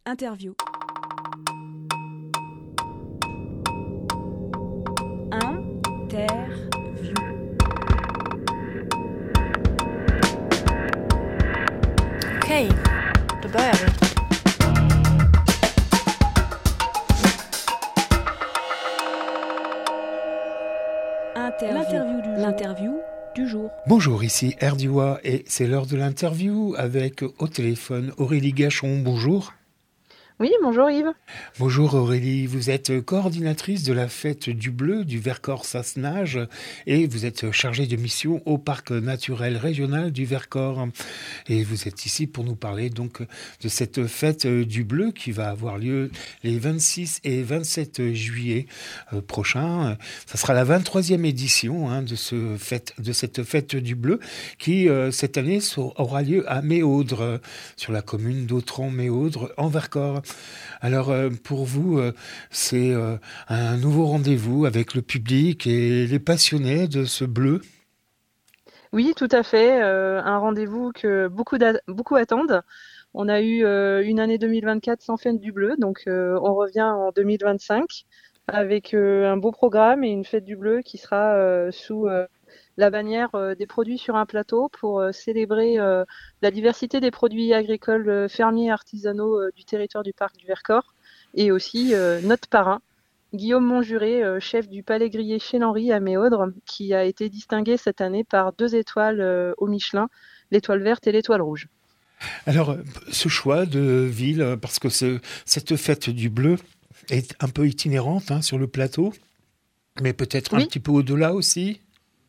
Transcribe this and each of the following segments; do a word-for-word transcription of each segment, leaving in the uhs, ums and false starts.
Interview. Interview. Okej, då börjar vi. Interview. L'interview du jour. L'interview du jour. Bonjour, ici Erdiwa et c'est l'heure de l'interview avec au téléphone Aurélie Gachon. Bonjour. Oui, bonjour Yves. Bonjour Aurélie, vous êtes coordinatrice de la fête du bleu du Vercors-Sassenage et vous êtes chargée de mission au parc naturel régional du Vercors. Et vous êtes ici pour nous parler donc de cette fête du bleu qui va avoir lieu les vingt-six et vingt-sept juillet prochains. Ça sera la vingt-troisième édition hein, de, ce fête, de cette fête du bleu qui cette année aura lieu à Méaudre, sur la commune d'Autran-Méaudre en Vercors. Alors pour vous, c'est un nouveau rendez-vous avec le public et les passionnés de ce bleu? Oui, tout à fait. Euh, un rendez-vous que beaucoup, beaucoup attendent. On a eu euh, une année deux mille vingt-quatre sans fête du bleu, donc euh, on revient en deux mille vingt-cinq avec euh, un beau programme et une fête du bleu qui sera euh, sous euh, la bannière euh, des produits sur un plateau pour euh, célébrer euh, la diversité des produits agricoles euh, fermiers et artisanaux euh, du territoire du parc du Vercors et aussi euh, notre parrain, Guillaume Montjuré, euh, chef du Palais Grillé chez Henri à Méaudre, qui a été distingué cette année par deux étoiles euh, au Michelin, l'étoile verte et l'étoile rouge. Alors, ce choix de ville, parce que ce, cette fête du bleu est un peu itinérante hein, sur le plateau, mais peut-être oui. un petit peu au-delà aussi.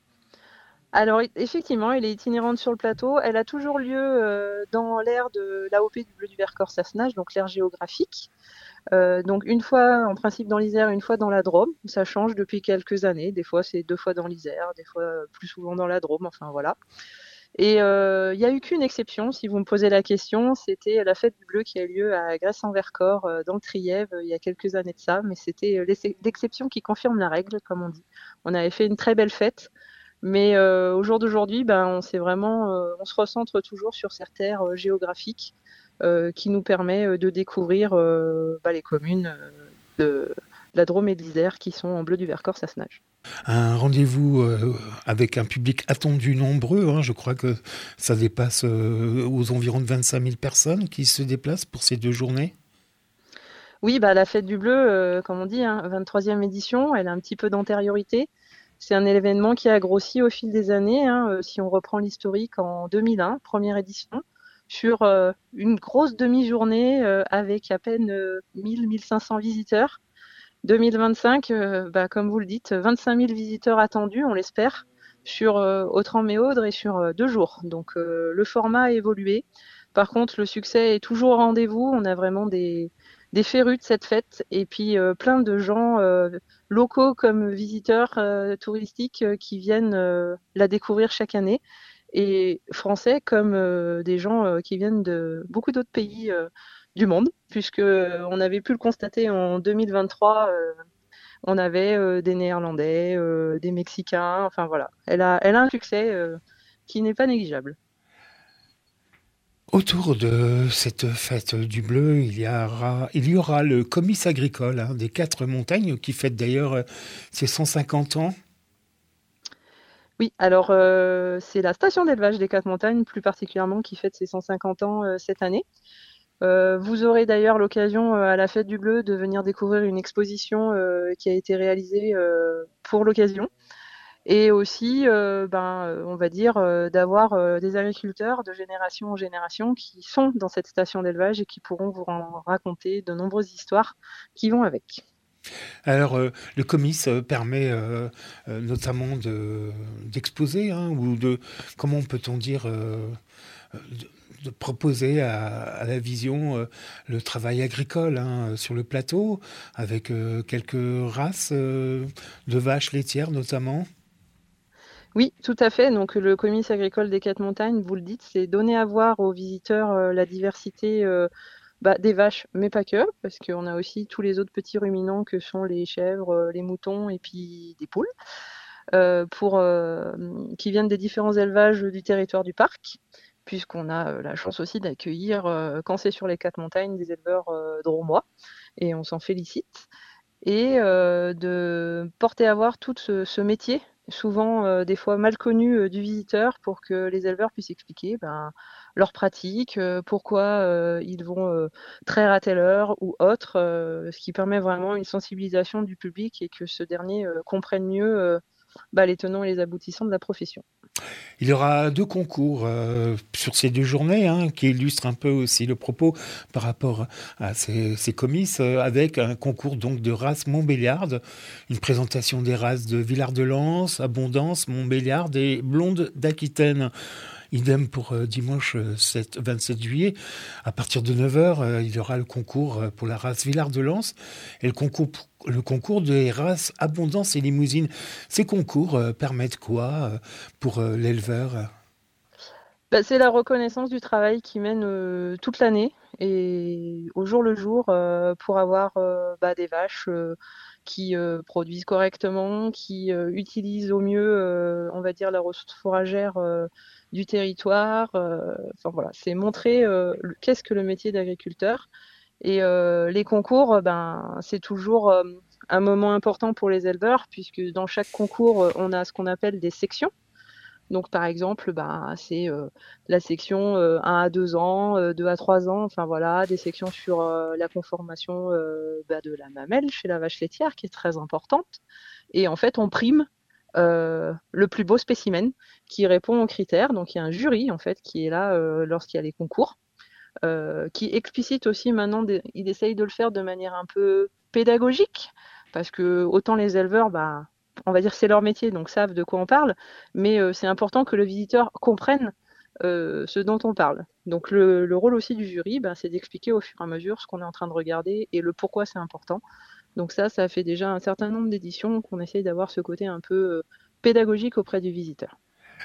Alors effectivement, elle est itinérante sur le plateau. Elle a toujours lieu euh, dans l'aire de l'A O P du bleu du Vercors-Sassenage, donc l'aire géographique. Euh, donc une fois en principe dans l'Isère, une fois dans la Drôme. Ça change depuis quelques années. Des fois c'est deux fois dans l'Isère, des fois plus souvent dans la Drôme. Enfin voilà. Et il euh, n'y a eu qu'une exception, si vous me posez la question, c'était la fête du bleu qui a eu lieu à Gresse-en-Vercors, euh, dans le Trièves, il y a quelques années de ça. Mais c'était l'exception qui confirme la règle, comme on dit. On avait fait une très belle fête. Mais euh, au jour d'aujourd'hui, ben, on, s'est vraiment, euh, on se recentre toujours sur cette terre euh, géographique euh, qui nous permet euh, de découvrir euh, bah, les communes euh, de la Drôme et de l'Isère qui sont en bleu du Vercors-Sassenage. Un rendez-vous euh, avec un public attendu nombreux. Hein, je crois que ça dépasse euh, aux environs de vingt-cinq mille personnes qui se déplacent pour ces deux journées. Oui, bah, la fête du bleu, euh, comme on dit, hein, vingt-troisième édition, elle a un petit peu d'antériorité. C'est un événement qui a grossi au fil des années. Hein, si on reprend l'historique en deux mille un, première édition, sur euh, une grosse demi-journée euh, avec à peine euh, mille à mille cinq cents visiteurs. deux mille vingt-cinq, euh, bah, comme vous le dites, vingt-cinq mille visiteurs attendus, on l'espère, sur euh, Autran-Méaudre et sur euh, deux jours. Donc euh, le format a évolué. Par contre, le succès est toujours au rendez-vous. On a vraiment des, des férus de cette fête et puis euh, plein de gens euh, locaux comme visiteurs euh, touristiques euh, qui viennent euh, la découvrir chaque année et français comme euh, des gens euh, qui viennent de beaucoup d'autres pays euh, du monde, puisque euh, on avait pu le constater en deux mille vingt-trois, euh, on avait euh, des Néerlandais, euh, des Mexicains, enfin voilà. Elle a, elle a un succès euh, qui n'est pas négligeable. Autour de cette fête du bleu, il y aura, il y aura le comice agricole hein, des Quatre Montagnes qui fête d'ailleurs ses cent cinquante ans. Oui, alors euh, c'est la station d'élevage des Quatre Montagnes plus particulièrement qui fête ses cent cinquante ans euh, cette année. Euh, vous aurez d'ailleurs l'occasion euh, à la fête du bleu de venir découvrir une exposition euh, qui a été réalisée euh, pour l'occasion. Et aussi, euh, ben, on va dire, euh, d'avoir euh, des agriculteurs de génération en génération qui sont dans cette station d'élevage et qui pourront vous en raconter de nombreuses histoires qui vont avec. Alors, euh, le comice euh, permet euh, euh, notamment de, d'exposer, hein, ou de, comment peut-on dire, euh, de, de proposer à, à la vision euh, le travail agricole hein, sur le plateau, avec euh, quelques races euh, de vaches laitières notamment. Oui, tout à fait. Donc, le comice agricole des Quatre Montagnes, vous le dites, c'est donner à voir aux visiteurs euh, la diversité euh, bah, des vaches, mais pas que, parce qu'on a aussi tous les autres petits ruminants que sont les chèvres, euh, les moutons et puis des poules, euh, pour, euh, qui viennent des différents élevages du territoire du parc. puisqu'on a euh, la chance aussi d'accueillir, euh, quand c'est sur les quatre montagnes, des éleveurs euh, drômois, et on s'en félicite. Et euh, de porter à voir tout ce, ce métier, souvent euh, des fois mal connu euh, du visiteur, pour que les éleveurs puissent expliquer ben, leurs pratiques, euh, pourquoi euh, ils vont euh, traire à telle heure ou autre, euh, ce qui permet vraiment une sensibilisation du public et que ce dernier euh, comprenne mieux euh, bah, les tenants et les aboutissants de la profession. Il y aura deux concours euh, sur ces deux journées hein, qui illustrent un peu aussi le propos par rapport à ces, ces comices, euh, avec un concours donc de race Montbéliarde, une présentation des races de Villard-de-Lans, Abondance, Montbéliarde et Blonde d'Aquitaine. Idem pour euh, dimanche euh, vingt-sept juillet. À partir de neuf heures, euh, il y aura le concours euh, pour la race Villard-de-Lans et le concours, le concours des races Abondance et Limousine. Ces concours euh, permettent quoi euh, pour euh, l'éleveur? Bah, c'est la reconnaissance du travail qui mène euh, toute l'année et au jour le jour euh, pour avoir euh, bah, des vaches euh, qui euh, produisent correctement, qui euh, utilisent au mieux, euh, on va dire, la ressource fourragère euh, du territoire. euh, Enfin voilà, c'est montrer euh, le- qu'est-ce que le métier d'agriculteur. Et euh, les concours, euh, ben, c'est toujours euh, un moment important pour les éleveurs puisque dans chaque concours, euh, on a ce qu'on appelle des sections. Donc, par exemple, bah, c'est euh, la section euh, un à deux ans, euh, deux à trois ans, enfin voilà, des sections sur euh, la conformation euh, bah, de la mamelle chez la vache laitière, qui est très importante. Et en fait, on prime euh, le plus beau spécimen qui répond aux critères. Donc, il y a un jury, en fait, qui est là euh, lorsqu'il y a les concours, euh, qui explicite aussi maintenant, des- il essaye de le faire de manière un peu pédagogique, parce que autant les éleveurs, bah, on va dire c'est leur métier, donc savent de quoi on parle, mais euh, c'est important que le visiteur comprenne euh, ce dont on parle. Donc le, le rôle aussi du jury, bah, c'est d'expliquer au fur et à mesure ce qu'on est en train de regarder et le pourquoi c'est important. Donc ça, ça fait déjà un certain nombre d'éditions qu'on essaye d'avoir ce côté un peu euh, pédagogique auprès du visiteur.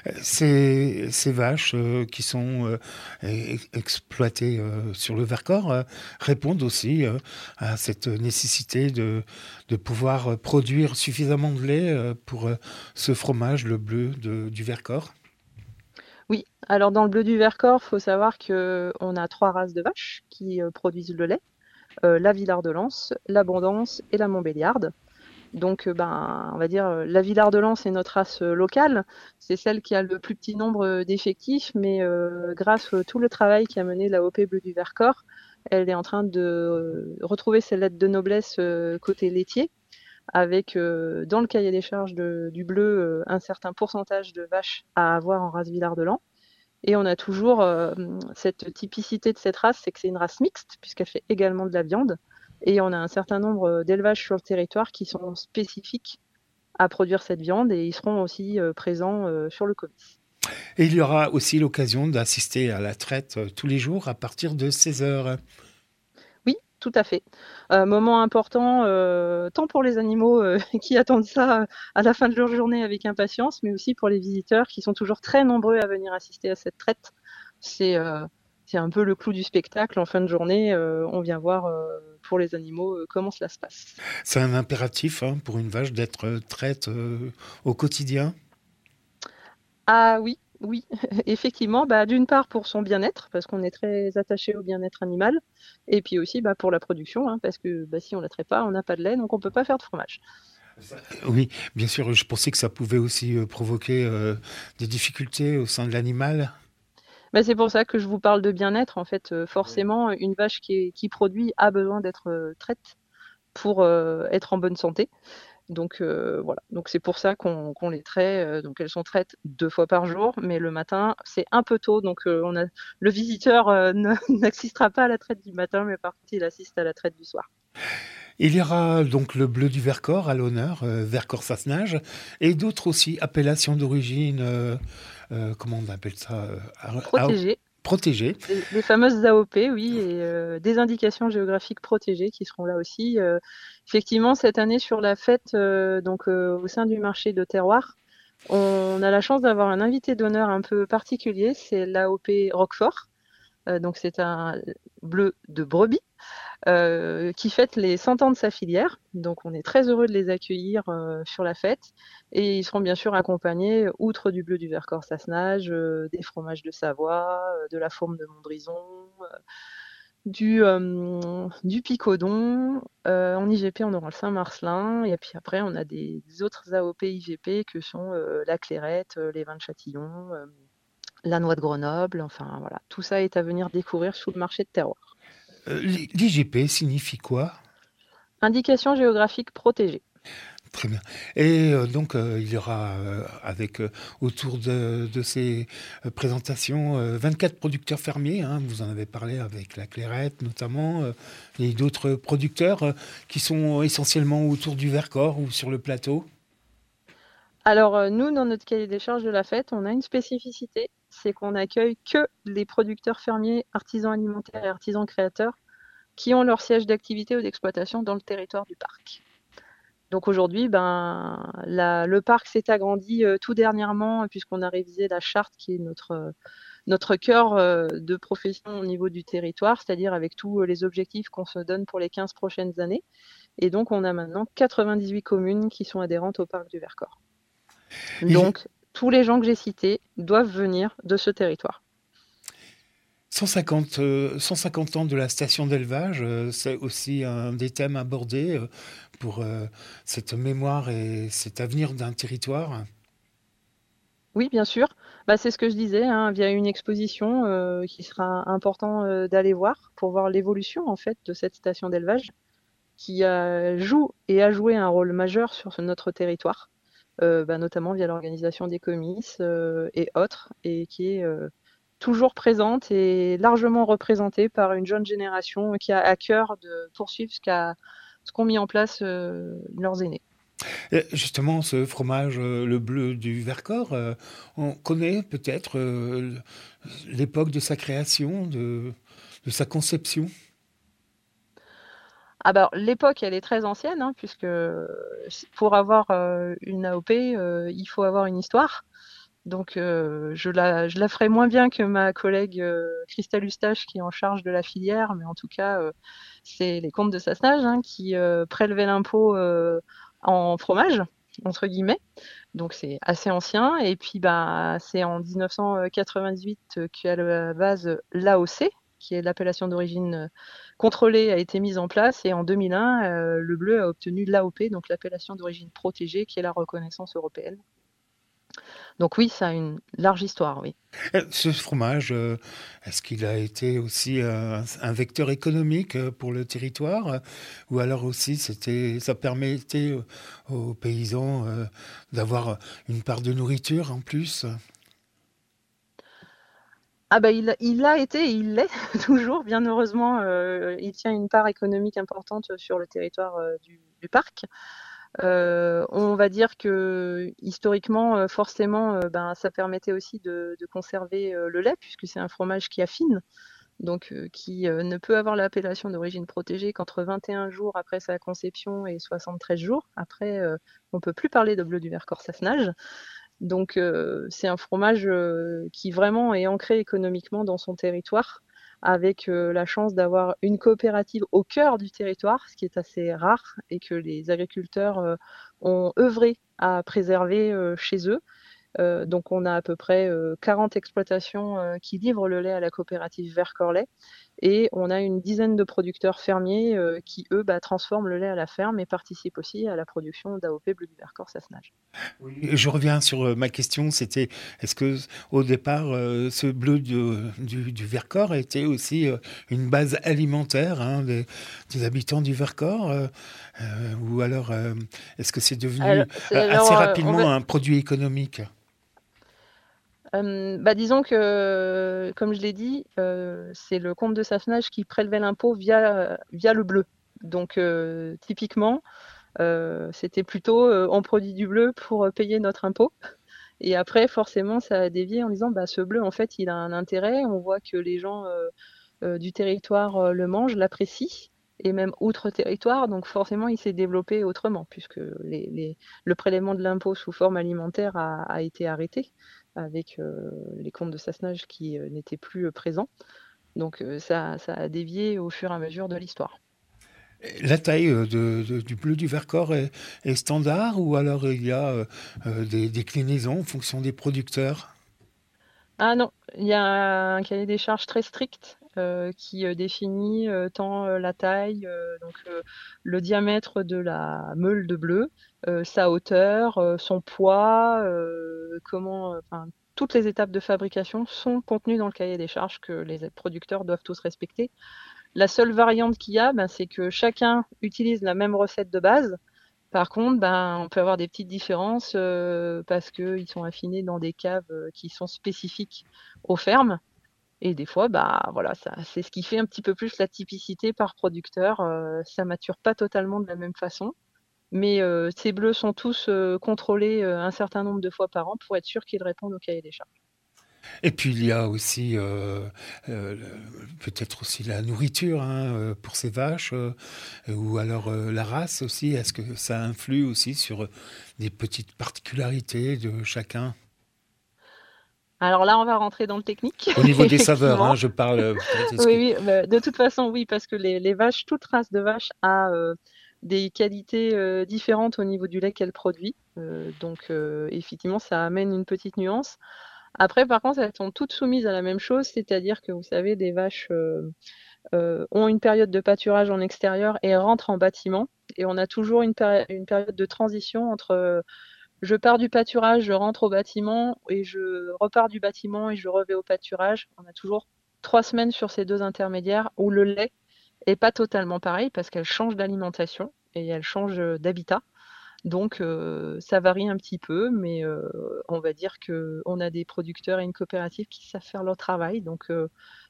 Ces, ces vaches euh, qui sont euh, e- exploitées euh, sur le Vercors euh, répondent aussi euh, à cette nécessité de, de pouvoir euh, produire suffisamment de lait euh, pour euh, ce fromage, le bleu de- du Vercors. Oui, alors dans le bleu du Vercors, il faut savoir qu'on a trois races de vaches qui euh, produisent le lait, euh, la Villard-de-Lans, l'Abondance et la Montbéliarde. Donc, euh, ben, on va dire, euh, la Villard-de-Lans est notre race euh, locale, c'est celle qui a le plus petit nombre euh, d'effectifs, mais euh, grâce à tout le travail qu'a mené la O P Bleu du Vercors, elle est en train de euh, retrouver ses lettres de noblesse euh, côté laitier, avec euh, dans le cahier des charges de- du bleu euh, un certain pourcentage de vaches à avoir en race Villard-de-Lans. Et on a toujours euh, cette typicité de cette race, c'est que c'est une race mixte, puisqu'elle fait également de la viande. Et on a un certain nombre d'élevages sur le territoire qui sont spécifiques à produire cette viande et ils seront aussi euh, présents euh, sur le comice. Et il y aura aussi l'occasion d'assister à la traite euh, tous les jours à partir de seize heures. Oui, tout à fait. Euh, moment important, euh, tant pour les animaux euh, qui attendent ça à la fin de leur journée avec impatience, mais aussi pour les visiteurs qui sont toujours très nombreux à venir assister à cette traite. C'est euh, c'est un peu le clou du spectacle. En fin de journée, euh, on vient voir euh, pour les animaux euh, comment cela se passe. C'est un impératif hein, pour une vache d'être euh, traite euh, au quotidien. Ah oui, oui, effectivement, bah, d'une part pour son bien-être, parce qu'on est très attaché au bien-être animal, et puis aussi bah, pour la production, hein, parce que bah, si on ne la traite pas, on n'a pas de lait, donc on ne peut pas faire de fromage. Oui, bien sûr, je pensais que ça pouvait aussi euh, provoquer euh, des difficultés au sein de l'animal. Bah, c'est pour ça que je vous parle de bien-être. En fait, euh, forcément, une vache qui, est- qui produit a besoin d'être euh, traite pour euh, être en bonne santé. Donc euh, voilà, donc c'est pour ça qu'on qu'on les traite. euh, donc elles sont traites deux fois par jour, mais le matin c'est un peu tôt, donc euh, on a le visiteur euh, ne- n'assistera pas à la traite du matin, mais par contre il assiste à la traite du soir. Il y aura donc le bleu du Vercors à l'honneur, euh, Vercors-Sassenage, et d'autres aussi appellations d'origine, euh, euh, comment on appelle ça euh, à- à- Protégées, protégées. les, les fameuses A O P, oui, et euh, des indications géographiques protégées qui seront là aussi. Euh, effectivement, cette année sur la fête, euh, donc euh, au sein du marché de terroir, on a la chance d'avoir un invité d'honneur un peu particulier, c'est l'A O P Roquefort. Euh, donc c'est un bleu de brebis euh, qui fête les cent ans de sa filière. Donc on est très heureux de les accueillir euh, sur la fête. Et ils seront bien sûr accompagnés, outre du bleu du Vercors Sassenage, euh, des fromages de Savoie, euh, de la fourme de Montbrison, euh, du, euh, du picodon. Euh, en I G P, on aura le Saint-Marcelin. Et puis après, on a des, des autres A O P I G P que sont euh, la clairette, euh, les vins de Châtillon, euh, la noix de Grenoble. Enfin voilà, tout ça est à venir découvrir sous le marché de terroir. Euh, L'I G P signifie quoi? Indication géographique protégée. Très bien. Et euh, donc, euh, il y aura, euh, avec euh, autour de, de ces euh, présentations, euh, vingt-quatre producteurs fermiers. Hein, vous en avez parlé avec la Clairette notamment, euh, et d'autres producteurs euh, qui sont essentiellement autour du Vercors ou sur le plateau. Alors euh, nous, dans notre cahier des charges de la fête, on a une spécificité, c'est qu'on accueille que les producteurs fermiers, artisans alimentaires et artisans créateurs qui ont leur siège d'activité ou d'exploitation dans le territoire du parc. Donc aujourd'hui, ben, la, le parc s'est agrandi euh, tout dernièrement puisqu'on a révisé la charte qui est notre, euh, notre cœur euh, de profession au niveau du territoire, c'est-à-dire avec tous euh, les objectifs qu'on se donne pour les quinze prochaines années. Et donc on a maintenant quatre-vingt-dix-huit communes qui sont adhérentes au parc du Vercors. Donc tous les gens que j'ai cités doivent venir de ce territoire. cent cinquante, euh, cent cinquante ans de la station d'élevage, euh, c'est aussi un des thèmes abordés euh, pour euh, cette mémoire et cet avenir d'un territoire. Oui, bien sûr. Bah, c'est ce que je disais, hein, via une exposition euh, qui sera important euh, d'aller voir pour voir l'évolution en fait de cette station d'élevage qui euh, joue et a joué un rôle majeur sur ce- notre territoire, euh, bah, notamment via l'organisation des comices euh, et autres, et qui est euh, toujours présente et largement représentée par une jeune génération qui a à cœur de poursuivre ce qu'a- ce qu'ont mis en place euh, leurs aînés. Et justement, ce fromage, euh, le bleu du Vercors, euh, on connaît peut-être euh, l'époque de sa création, de, de sa conception. Ah bah, l'époque, elle est très ancienne, hein, puisque euh, pour avoir euh, une A O P, euh, il faut avoir une histoire. Donc, euh, je la, je la ferai moins bien que ma collègue euh, Christelle Eustache qui est en charge de la filière, mais en tout cas, euh, c'est les comtes de Sassenage hein, qui euh, prélevaient l'impôt euh, en fromage, entre guillemets. Donc, c'est assez ancien. Et puis, bah, c'est en mille neuf cent quatre-vingt-dix-huit qu'à la base l'A O C, qui est l'appellation d'origine euh, contrôlée, a été mise en place. Et en deux mille un, euh, le bleu a obtenu l'A O P, donc l'appellation d'origine protégée, qui est la reconnaissance européenne. Donc oui, ça a une large histoire, oui. Euh, Ce fromage, euh, est-ce qu'il a été aussi euh, un vecteur économique euh, pour le territoire, euh, ou alors aussi c'était, ça permettait euh, aux paysans euh, d'avoir une part de nourriture en plus? Ah bah il, il a été et il l'est toujours, bien heureusement, euh, il tient une part économique importante sur le territoire euh, du, du parc. Euh, on va dire que historiquement, euh, forcément, euh, ben, ça permettait aussi de, de conserver euh, le lait, puisque c'est un fromage qui affine, donc euh, qui euh, ne peut avoir l'appellation d'origine protégée qu'entre vingt et un jours après sa conception et soixante-treize jours. Après, euh, on ne peut plus parler de bleu du Vercors Sassenage. Donc euh, c'est un fromage euh, qui vraiment est ancré économiquement dans son territoire, avec euh, la chance d'avoir une coopérative au cœur du territoire, ce qui est assez rare et que les agriculteurs euh, ont œuvré à préserver euh, chez eux. Euh, donc on a à peu près euh, quarante exploitations euh, qui livrent le lait à la coopérative Vercors-Lait et on a une dizaine de producteurs fermiers euh, qui, eux, bah, transforment le lait à la ferme et participent aussi à la production d'A O P Bleu du Vercors Sassenage. Oui. Et je reviens sur euh, ma question, c'était est-ce que au départ, euh, ce bleu du, du, du Vercors était aussi euh, une base alimentaire hein, des, des habitants du Vercors euh, euh, ou alors euh, est-ce que c'est Alors, devenu c'est- euh, assez alors, euh, on rapidement va, un produit économique? euh, bah, disons que, comme je l'ai dit, euh, c'est le comte de Sassenage qui prélevait l'impôt via, via le bleu. Donc, euh, typiquement, euh, c'était plutôt euh, on produit du bleu pour euh, payer notre impôt. Et après, forcément, ça a dévié en disant bah, ce bleu, en fait, il a un intérêt. On voit que les gens euh, euh, du territoire euh, le mangent, l'apprécient, et même outre-territoire. Donc, forcément, il s'est développé autrement, puisque les, les- le prélèvement de l'impôt sous forme alimentaire a, a été arrêté avec euh, les comptes de Sassenage qui euh, n'étaient plus euh, présents. Donc euh, ça, ça a dévié au fur et à mesure de l'histoire. La taille euh, de, de- du bleu du Vercors est, est standard ou alors il y a euh, euh, des déclinaisons en fonction des producteurs? Ah non, il y a un cahier des charges très strict euh, qui euh, définit euh, tant euh, la taille, euh, donc euh, le diamètre de la meule de bleu, euh, sa hauteur, euh, son poids, euh, comment, euh, enfin, toutes les étapes de fabrication sont contenues dans le cahier des charges que les producteurs doivent tous respecter. La seule variante qu'il y a, ben, c'est que chacun utilise la même recette de base. Par contre, ben, on peut avoir des petites différences euh, parce qu'ils sont affinés dans des caves euh, qui sont spécifiques aux fermes. Et des fois, bah voilà, ça, c'est ce qui fait un petit peu plus la typicité par producteur. Euh, ça mature pas totalement de la même façon, mais euh, ces bleus sont tous euh, contrôlés euh, un certain nombre de fois par an pour être sûr qu'ils répondent au cahier des charges. Et puis il y a aussi euh, euh, peut-être aussi la nourriture hein, euh, pour ces vaches euh, ou alors euh, la race aussi. Est-ce que ça influe aussi sur des petites particularités de chacun? Alors là, on va rentrer dans le technique, Au niveau des saveurs, hein, effectivement. je parle euh, peut-être. Est-ce Oui, que oui, bah, de toute façon, oui, parce que les, les vaches, toute race de vache a euh, des qualités euh, différentes au niveau du lait qu'elle produit. Euh, donc, euh, effectivement, ça amène une petite nuance. Après, par contre, elles sont toutes soumises à la même chose, c'est-à-dire que vous savez, les vaches euh, euh, ont une période de pâturage en extérieur et rentrent en bâtiment. Et on a toujours une, péri- une période de transition entre euh, je pars du pâturage, je rentre au bâtiment et je repars du bâtiment et je revais au pâturage. On a toujours trois semaines sur ces deux intermédiaires où le lait est pas totalement pareil parce qu'elle change d'alimentation et elle change euh, d'habitat. Donc euh, ça varie un petit peu, mais euh, on va dire que on a des producteurs et une coopérative qui savent faire leur travail. Donc euh,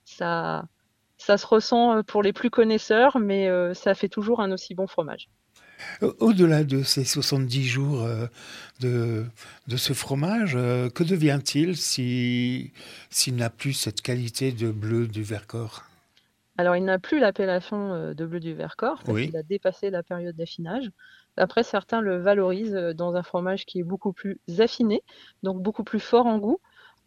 ça, ça se ressent euh, pour les plus connaisseurs, mais euh, ça fait toujours un aussi bon fromage. Au- Au-delà de ces soixante-dix jours euh, de, de ce fromage, euh, que devient-il si, s'il n'a plus cette qualité de bleu du Vercors? Alors, il n'a plus l'appellation euh, de bleu du Vercors parce Oui. qu'il a dépassé la période d'affinage. Après, certains le valorisent euh, dans un fromage qui est beaucoup plus affiné, donc beaucoup plus fort en goût.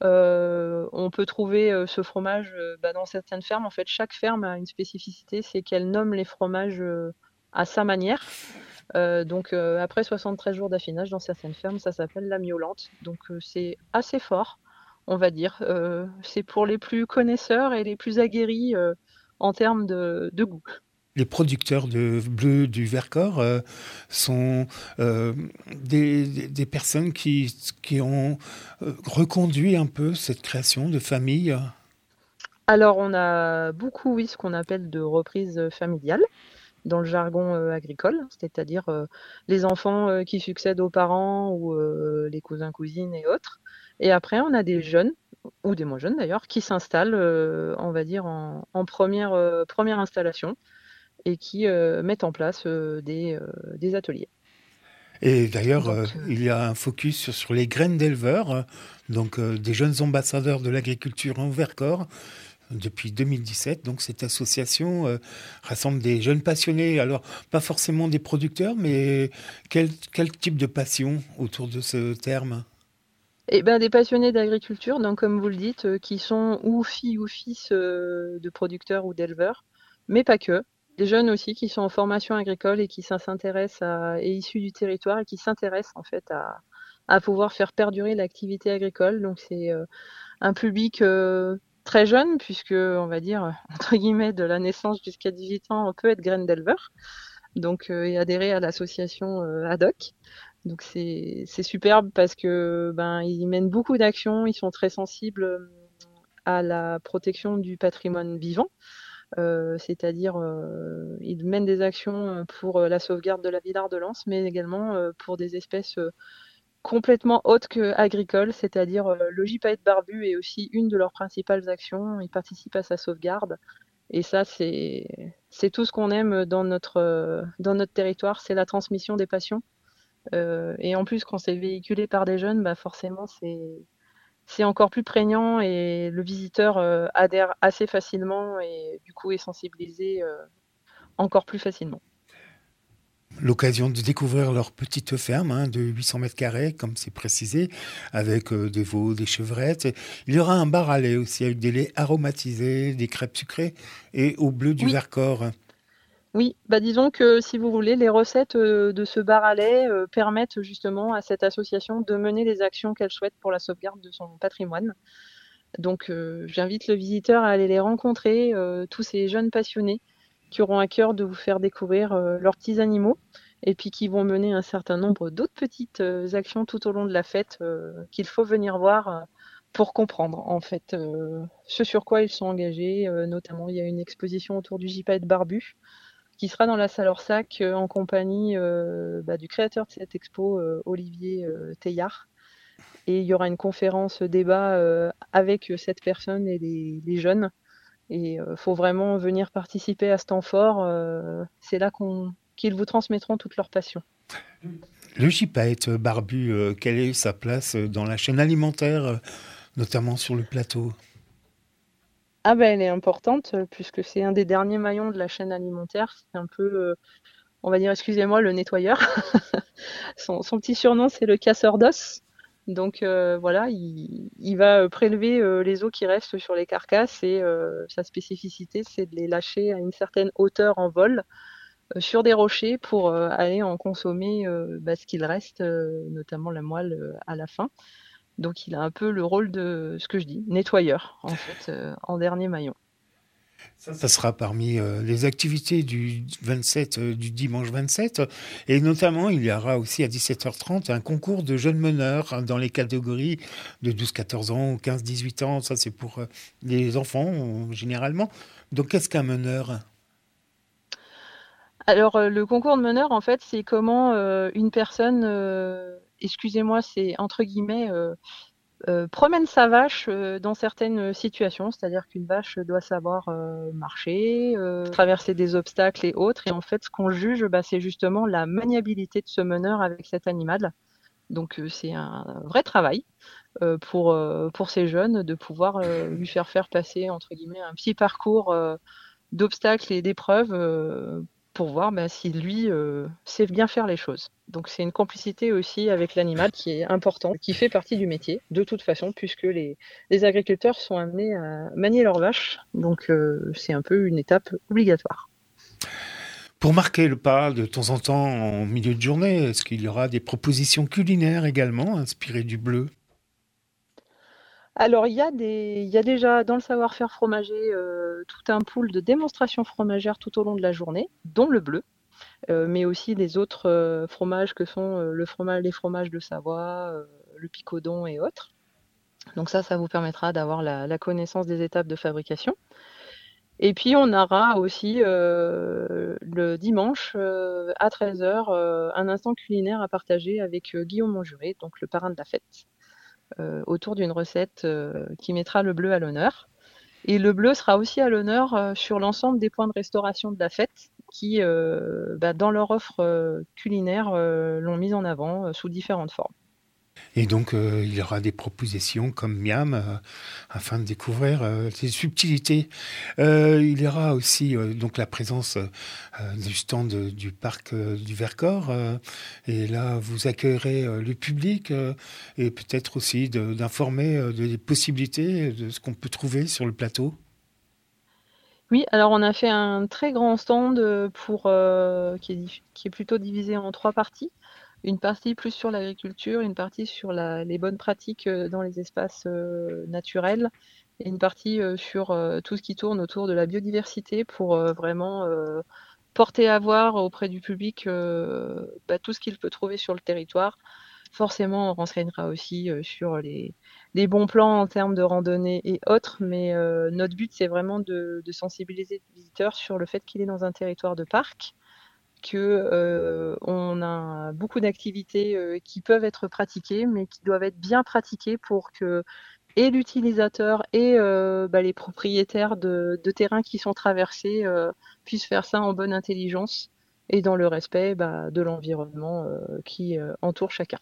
Euh, on peut trouver euh, ce fromage euh, bah, dans certaines fermes. En fait, chaque ferme a une spécificité, c'est qu'elle nomme les fromages euh, à sa manière. Euh, donc, euh, après soixante-treize jours d'affinage, dans certaines fermes, ça s'appelle la miaulante. Donc, euh, c'est assez fort, on va dire. Euh, c'est pour les plus connaisseurs et les plus aguerris euh, en termes de, de goût. Les producteurs de bleu du Vercors euh, sont euh, des, des- des personnes qui, qui ont euh, reconduit un peu cette création de famille. Alors, on a beaucoup, oui, ce qu'on appelle de reprise familiale dans le jargon euh, agricole, c'est-à-dire euh, les enfants euh, qui succèdent aux parents ou euh, les cousins, cousines et autres. Et après, on a des jeunes, ou des moins jeunes d'ailleurs, qui s'installent, euh, on va dire, en, en première, euh, première installation et qui euh, mettent en place euh, des, euh, des ateliers. Et d'ailleurs, euh, Donc, euh, il y a un focus sur, sur les graines d'éleveurs, euh, donc euh, des jeunes ambassadeurs de l'agriculture en Vercors depuis deux mille dix-sept. Donc cette association euh, rassemble des jeunes passionnés, alors pas forcément des producteurs, mais quel, quel type de passion autour de ce terme? et ben, des passionnés d'agriculture, donc comme vous le dites, euh, qui sont ou filles ou fils euh, de producteurs ou d'éleveurs, mais pas que. Des jeunes aussi qui sont en formation agricole et qui s'in- s'intéressent à, et issus du territoire et qui s'intéressent en fait à, à pouvoir faire perdurer l'activité agricole. Donc c'est euh, un public euh, très jeune puisque on va dire entre guillemets de la naissance jusqu'à dix-huit ans on peut être graine d'éleveur donc euh, et adhérer à l'association euh, ad hoc. Donc c'est c'est superbe parce que ben ils mènent beaucoup d'actions, ils sont très sensibles euh, à la protection du patrimoine vivant, euh, c'est-à-dire euh, ils mènent des actions euh, pour euh, la sauvegarde de la Villard de Lans, mais également euh, pour des espèces euh, complètement autres que agricoles, c'est-à-dire euh, le gypaète barbu est aussi une de leurs principales actions. Ils participent à sa sauvegarde. Et ça, c'est c'est tout ce qu'on aime dans notre, euh, dans notre territoire, c'est la transmission des passions. Euh, et en plus, quand c'est véhiculé par des jeunes, bah forcément, c'est c'est encore plus prégnant et le visiteur euh, adhère assez facilement et du coup est sensibilisé euh, encore plus facilement. l'occasion de découvrir leur petite ferme hein, de huit cents mètres carrés, comme c'est précisé, avec euh, des veaux, des chevrettes. Il y aura un bar à lait aussi, avec des laits aromatisés, des crêpes sucrées et au bleu du Oui. Vercors. Oui, bah disons que si vous voulez, les recettes euh, de ce bar à lait euh, permettent justement à cette association de mener les actions qu'elle souhaite pour la sauvegarde de son patrimoine. Donc euh, j'invite le visiteur à aller les rencontrer, euh, tous ces jeunes passionnés qui auront à cœur de vous faire découvrir euh, leurs petits animaux et puis qui vont mener un certain nombre d'autres petites euh, actions tout au long de la fête euh, qu'il faut venir voir euh, pour comprendre en fait euh, ce sur quoi ils sont engagés. Euh, notamment, il y a une exposition autour du gypaète barbu qui sera dans la salle Orsac euh, en compagnie euh, bah, du créateur de cette expo, euh, Olivier euh, Teillard. Et il y aura une conférence débat euh, avec cette personne et les, les jeunes. Et il euh, faut vraiment venir participer à ce temps fort. Euh, c'est là qu'on, qu'ils vous transmettront toute leur passion. Le gypaète barbu, euh, quelle est sa place dans la chaîne alimentaire, euh, notamment sur le plateau ? Ah ben, elle est importante euh, puisque c'est un des derniers maillons de la chaîne alimentaire. C'est un peu, euh, on va dire, excusez-moi, le nettoyeur. son, son petit surnom, c'est le casseur d'os. Donc euh, voilà, il, il va prélever euh, les os qui restent sur les carcasses et euh, sa spécificité, c'est de les lâcher à une certaine hauteur en vol euh, sur des rochers pour euh, aller en consommer euh, bah, ce qu'il reste, euh, notamment la moelle euh, à la fin. Donc il a un peu le rôle de, ce que je dis, nettoyeur, en fait, euh, en dernier maillon. Ça, ça sera parmi euh, les activités du vingt-sept, euh, du dimanche vingt-sept. Et notamment, il y aura aussi à dix-sept heures trente un concours de jeunes meneurs hein, dans les catégories de douze à quatorze ans ou quinze à dix-huit ans. Ça, c'est pour euh, les enfants, euh, généralement. Donc, qu'est-ce qu'un meneur ? Alors, euh, le concours de meneur, en fait, c'est comment euh, une personne, euh, excusez-moi, c'est entre guillemets, euh, euh, promène sa vache euh, dans certaines situations. C'est-à-dire qu'une vache doit savoir euh, marcher, euh, traverser des obstacles et autres. Et en fait, ce qu'on juge, bah, c'est justement la maniabilité de ce meneur avec cet animal. Donc, euh, c'est un vrai travail euh, pour, euh, pour ces jeunes de pouvoir euh, lui faire faire passer, entre guillemets, un petit parcours euh, d'obstacles et d'épreuves euh, pour voir bah, si lui euh, sait bien faire les choses. Donc c'est une complicité aussi avec l'animal qui est importante, qui fait partie du métier, de toute façon, puisque les, les agriculteurs sont amenés à manier leurs vaches. Donc euh, c'est un peu une étape obligatoire. Pour marquer le pas de temps en temps en milieu de journée, est-ce qu'il y aura des propositions culinaires également inspirées du bleu ? Alors, il y a des, il y a déjà dans le savoir-faire fromager euh, tout un pool de démonstrations fromagères tout au long de la journée, dont le bleu, euh, mais aussi les autres euh, fromages que sont euh, le fromage, les fromages de Savoie, euh, le picodon et autres. Donc ça, ça vous permettra d'avoir la, la connaissance des étapes de fabrication. Et puis, on aura aussi euh, le dimanche euh, à treize heures euh, un instant culinaire à partager avec euh, Guillaume Monjuré, donc le parrain de la fête. Euh, autour d'une recette euh, qui mettra le bleu à l'honneur. Et le bleu sera aussi à l'honneur euh, sur l'ensemble des points de restauration de la fête qui, euh, bah, dans leur offre euh, culinaire, euh, l'ont mise en avant euh, sous différentes formes. Et donc, euh, il y aura des propositions comme Miam, euh, afin de découvrir euh, ces subtilités. Euh, il y aura aussi euh, donc la présence euh, du stand du parc euh, du Vercors. Euh, et là, vous accueillerez euh, le public euh, et peut-être aussi de, d'informer euh, des possibilités de ce qu'on peut trouver sur le plateau. Oui, alors on a fait un très grand stand pour, euh, qui, est, qui est plutôt divisé en trois parties. Une partie plus sur l'agriculture, une partie sur la, les bonnes pratiques dans les espaces euh, naturels et une partie euh, sur euh, tout ce qui tourne autour de la biodiversité pour euh, vraiment euh, porter à voir auprès du public euh, bah, tout ce qu'il peut trouver sur le territoire. Forcément, on renseignera aussi euh, sur les, les bons plans en termes de randonnée et autres, mais euh, notre but, c'est vraiment de, de sensibiliser le visiteur sur le fait qu'il est dans un territoire de parc, qu'on euh, a beaucoup d'activités euh, qui peuvent être pratiquées, mais qui doivent être bien pratiquées pour que et l'utilisateur et euh, bah, les propriétaires de, de terrains qui sont traversés euh, puissent faire ça en bonne intelligence et dans le respect bah, de l'environnement euh, qui euh, entoure chacun.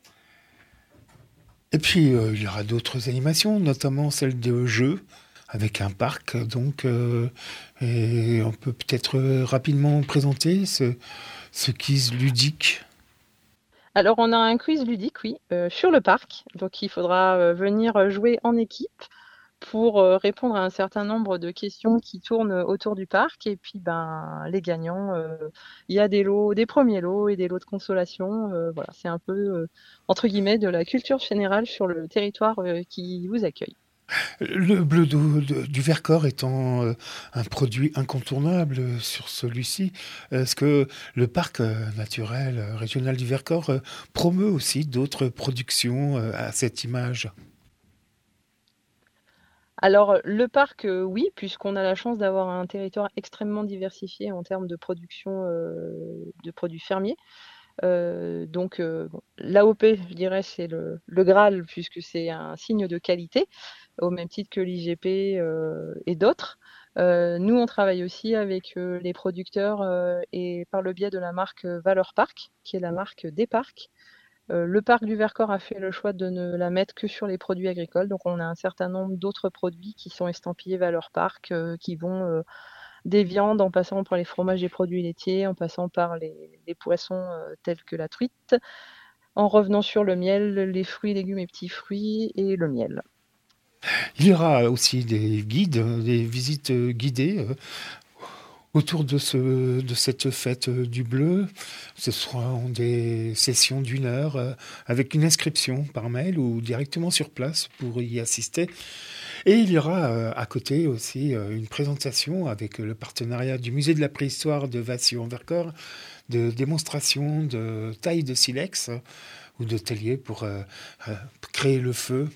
Et puis, euh, il y aura d'autres animations, notamment celle de jeux, avec un parc. Donc, euh, et on peut peut-être rapidement présenter ce, Ce quiz ludique. Alors, on a un quiz ludique, oui, euh, sur le parc. Donc, il faudra euh, venir jouer en équipe pour euh, répondre à un certain nombre de questions qui tournent autour du parc. Et puis, ben, les gagnants, euh, il y a des lots, des premiers lots et des lots de consolation. Euh, voilà, c'est un peu, euh, entre guillemets, de la culture générale sur le territoire euh, qui vous accueille. Le bleu d'eau de- du Vercors étant euh, un produit incontournable sur celui-ci, est-ce que le parc euh, naturel euh, régional du Vercors euh, promeut aussi d'autres productions euh, à cette image? Alors, le parc, euh, oui, puisqu'on a la chance d'avoir un territoire extrêmement diversifié en termes de production euh, de produits fermiers. Euh, donc, euh, bon, l'A O P, je dirais, c'est le, le Graal, puisque c'est un signe de qualité, au même titre que l'I G P euh, et d'autres. Euh, nous, on travaille aussi avec euh, les producteurs euh, et par le biais de la marque euh, Valeur Parc, qui est la marque des parcs. Euh, le parc du Vercors a fait le choix de ne la mettre que sur les produits agricoles. Donc, on a un certain nombre d'autres produits qui sont estampillés Valeur Parc, euh, qui vont euh, des viandes, en passant par les fromages et produits laitiers, en passant par les, les poissons euh, tels que la truite, en revenant sur le miel, les fruits, légumes et petits fruits et le miel. Il y aura aussi des guides, des visites euh, guidées euh, autour de, ce, de cette fête euh, du bleu. Ce seront des sessions d'une heure euh, avec une inscription par mail ou directement sur place pour y assister. Et il y aura euh, à côté aussi euh, une présentation avec le partenariat du musée de la préhistoire de Vassy-en-Vercors, de démonstration de taille de silex euh, ou de tellier pour euh, euh, créer le feu.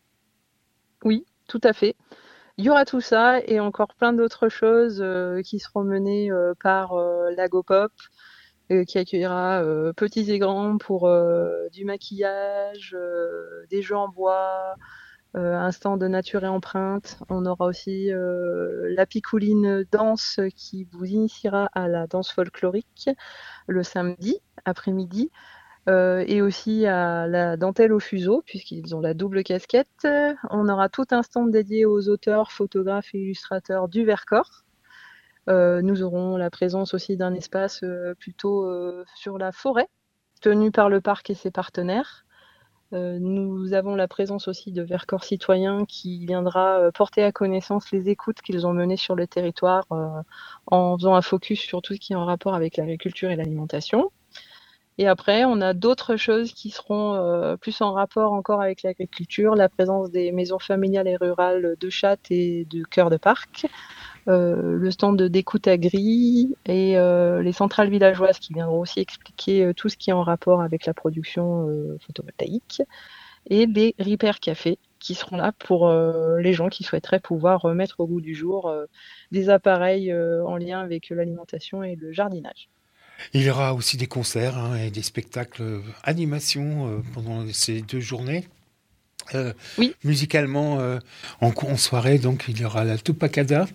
Oui, tout à fait. Il y aura tout ça et encore plein d'autres choses euh, qui seront menées euh, par euh, l'Agopop, euh, qui accueillera euh, petits et grands pour euh, du maquillage, euh, des jeux en bois, euh, un stand de nature et empreinte. On aura aussi euh, la Picouline danse qui vous initiera à la danse folklorique le samedi après-midi. Euh, et aussi à la dentelle au fuseau, puisqu'ils ont la double casquette. On aura tout un stand dédié aux auteurs, photographes et illustrateurs du Vercors. Euh, nous aurons la présence aussi d'un espace euh, plutôt euh, sur la forêt, tenu par le parc et ses partenaires. Euh, nous avons la présence aussi de Vercors Citoyens qui viendra euh, porter à connaissance les écoutes qu'ils ont menées sur le territoire euh, en faisant un focus sur tout ce qui est en rapport avec l'agriculture et l'alimentation. Et après, on a d'autres choses qui seront euh, plus en rapport encore avec l'agriculture, la présence des maisons familiales et rurales de Chatte et de Cœur de Parc, euh, le stand d'écoute agri et euh, les centrales villageoises qui viendront aussi expliquer euh, tout ce qui est en rapport avec la production euh, photovoltaïque, et les Repair Café qui seront là pour euh, les gens qui souhaiteraient pouvoir remettre au goût du jour euh, des appareils euh, en lien avec l'alimentation et le jardinage. Il y aura aussi des concerts hein, et des spectacles euh, animation euh, pendant ces deux journées. Euh, Oui. Musicalement, euh, en, en soirée, donc il y aura la Tupacada.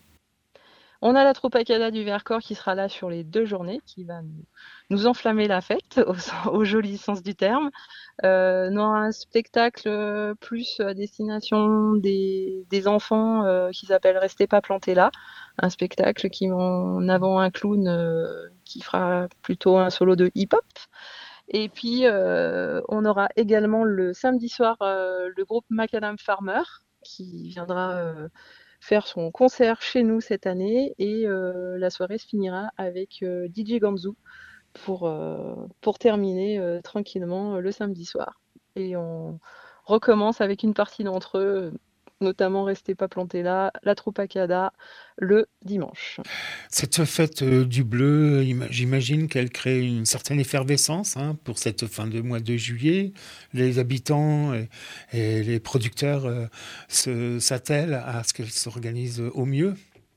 On a la Tropacada du Vercors qui sera là sur les deux journées, qui va nous, nous enflammer la fête, au, au joli sens du terme. Euh, nous aurons un spectacle plus à destination des, des enfants euh, qui s'appelle Restez pas plantés là. Un spectacle qui en avant un clown euh, qui fera plutôt un solo de hip-hop. Et puis, euh, on aura également le samedi soir euh, le groupe Macadam Farmer qui viendra euh, faire son concert chez nous cette année. Et euh, la soirée se finira avec euh, D J Ganzou pour, euh, pour terminer euh, tranquillement euh, le samedi soir. Et on recommence avec une partie d'entre eux, notamment Restez pas plantés là, la Tropacada, le dimanche. Cette fête euh, du bleu, j'imagine qu'elle crée une certaine effervescence hein, pour cette fin de mois de juillet. Les habitants et, et les producteurs euh, se, s'attellent à ce qu'elle s'organise au mieux.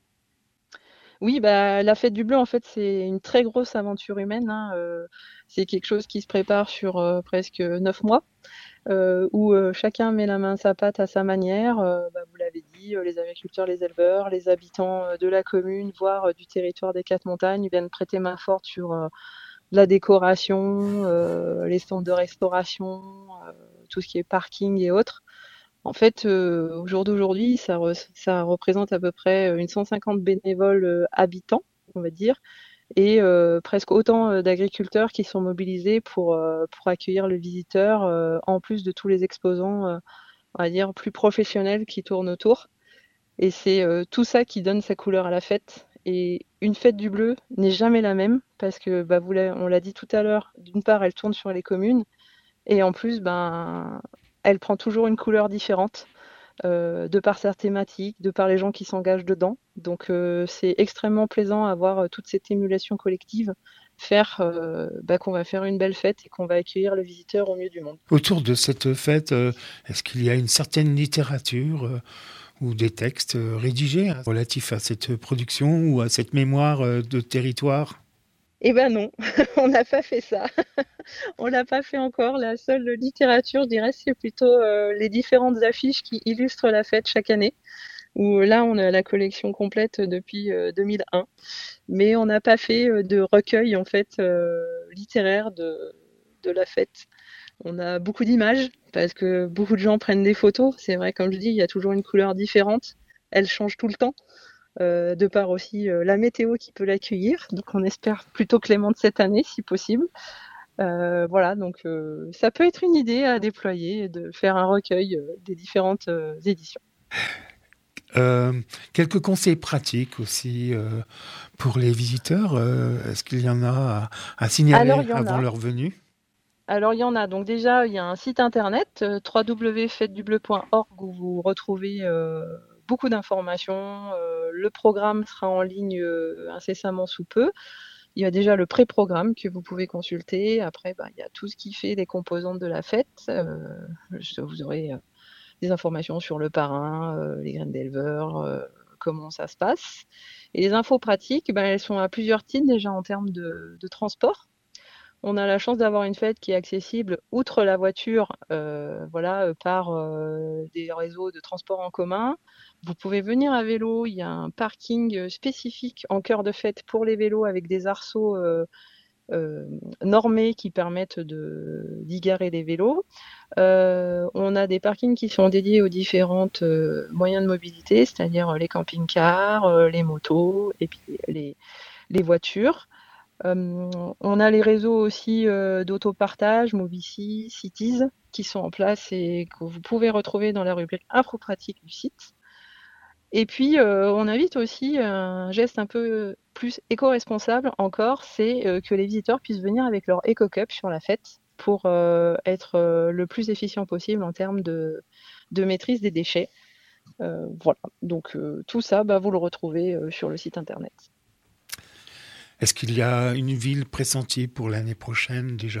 Oui, bah, la fête du bleu, en fait, c'est une très grosse aventure humaine. Hein. Euh, c'est quelque chose qui se prépare sur euh, presque neuf mois, euh, où euh, chacun met la main à sa pâte à sa manière. Euh, bah, vous l'avez dit, euh, les agriculteurs, les éleveurs, les habitants euh, de la commune, voire euh, du territoire des Quatre Montagnes, viennent prêter main forte sur euh, la décoration, euh, les stands de restauration, euh, tout ce qui est parking et autres. En fait, euh, au jour d'aujourd'hui, ça, re- ça représente à peu près une cent cinquante bénévoles euh, habitants, on va dire, et euh, presque autant euh, d'agriculteurs qui sont mobilisés pour, euh, pour accueillir le visiteur, euh, en plus de tous les exposants, euh, on va dire, plus professionnels qui tournent autour. Et c'est euh, tout ça qui donne sa couleur à la fête. Et une fête du bleu n'est jamais la même parce que, bah, vous l'a- on l'a dit tout à l'heure, d'une part, elle tourne sur les communes et en plus, ben, elle prend toujours une couleur différente euh, de par sa thématique, de par les gens qui s'engagent dedans. Donc, euh, c'est extrêmement plaisant à voir euh, toute cette émulation collective faire euh, bah, qu'on va faire une belle fête et qu'on va accueillir le visiteur au mieux du monde. Autour de cette fête, euh, est-ce qu'il y a une certaine littérature euh, ou des textes euh, rédigés hein, relatifs à cette production ou à cette mémoire euh, de territoire ? Eh ben non, on n'a pas fait ça. On l'a pas fait encore. La seule littérature, je dirais, c'est plutôt euh, les différentes affiches qui illustrent la fête chaque année. Où là, on a la collection complète depuis euh, deux mille un, mais on n'a pas fait euh, de recueil en fait euh, littéraire de, de la fête. On a beaucoup d'images parce que beaucoup de gens prennent des photos. C'est vrai, comme je dis, il y a toujours une couleur différente. Elle change tout le temps. Euh, de par aussi euh, la météo qui peut l'accueillir. Donc on espère plutôt clémente cette année si possible. Euh, voilà, donc euh, ça peut être une idée à déployer de faire un recueil euh, des différentes euh, éditions. Euh, quelques conseils pratiques aussi euh, pour les visiteurs. Euh, est-ce qu'il y en a à, à signaler Alors, il y en avant a. leur venue ? Alors il y en a. Donc déjà, il y a un site internet euh, w w w point fête du bleu point org où vous retrouvez euh, beaucoup d'informations. Euh, le programme sera en ligne euh, incessamment sous peu. Il y a déjà le pré-programme que vous pouvez consulter. Après, bah, il y a tout ce qui fait les composantes de la fête. Euh, vous aurez euh, des informations sur le parrain, euh, les graines d'éleveurs, euh, comment ça se passe. Et les infos pratiques, bah, elles sont à plusieurs titres déjà en termes de, de transport. On a la chance d'avoir une fête qui est accessible, outre la voiture, euh, voilà, euh, par euh, des réseaux de transport en commun. Vous pouvez venir à vélo, il y a un parking spécifique en cœur de fête pour les vélos avec des arceaux euh, euh, normés qui permettent de, d'y garer les vélos. Euh, on a des parkings qui sont dédiés aux différents euh, moyens de mobilité, c'est-à-dire les camping-cars, euh, les motos et puis les, les voitures. Euh, on a les réseaux aussi euh, d'autopartage, Movici, Cities, qui sont en place et que vous pouvez retrouver dans la rubrique info pratique du site. Et puis, euh, on invite aussi un geste un peu plus éco-responsable encore, c'est euh, que les visiteurs puissent venir avec leur éco-cup sur la fête pour euh, être euh, le plus efficient possible en termes de, de maîtrise des déchets. Euh, voilà, donc euh, tout ça, bah, vous le retrouvez euh, sur le site internet. Est-ce qu'il y a une ville pressentie pour l'année prochaine déjà ?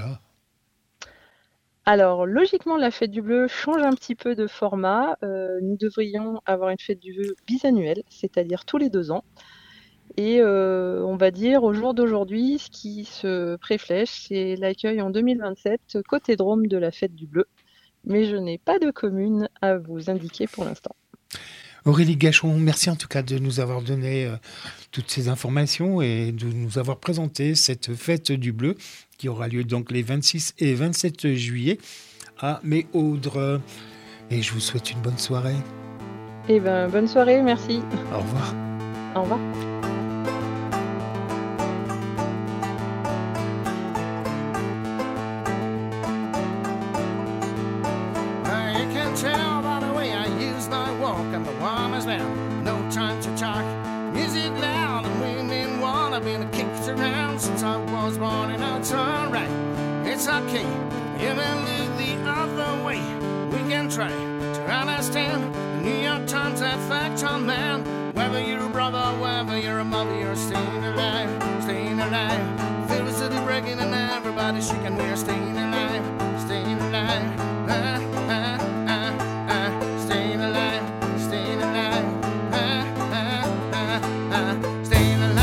Alors, logiquement, la fête du bleu change un petit peu de format. Euh, nous devrions avoir une fête du bleu bisannuelle, c'est-à-dire tous les deux ans. Et euh, on va dire, au jour d'aujourd'hui, ce qui se préflèche, c'est l'accueil en deux mille vingt-sept, côté Drôme de la fête du bleu. Mais je n'ai pas de commune à vous indiquer pour l'instant. Aurélie Gachon, merci en tout cas de nous avoir donné euh, toutes ces informations et de nous avoir présenté cette fête du bleu qui aura lieu donc les vingt-six et vingt-sept juillet à Méaudre. Et je vous souhaite une bonne soirée. Eh bien, bonne soirée, merci. Au revoir. Au revoir. It's okay, even look the other way. We can try to understand the New York Times effect on man. Whether you're a brother, whether you're a mother, you're staying alive, staying alive. Feel the city breaking and everybody shaking. We're staying alive, staying alive. Uh, uh, uh, uh, staying alive, staying alive. Uh, uh, uh, uh, staying alive.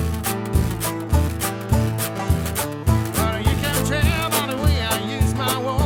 My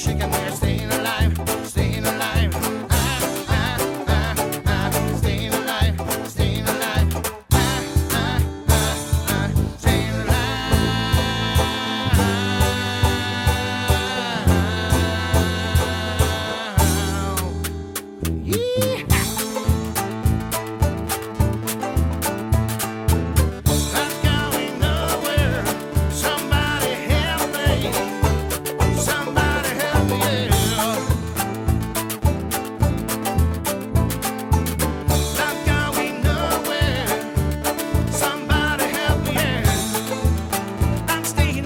shaking, we're staying alive, staying alive. Ah, ah, ah, ah, staying alive, staying alive. Ah, ah, ah, ah, staying alive. Yeah. Not going nowhere. Somebody help me. Somebody help me. Not going nowhere. Somebody help me. I'm staying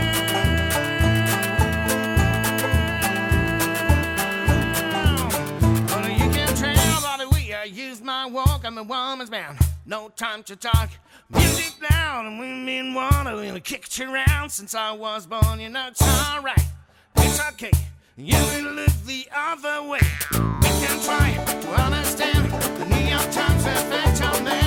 alone. Well, you can tell by the way I use my walk. I'm a woman's man. No time to talk. Music loud and women wanna really kick it around. Since I was born, you know it's alright. It's okay. You will look the other way. We can try to understand the New York Times effect on man.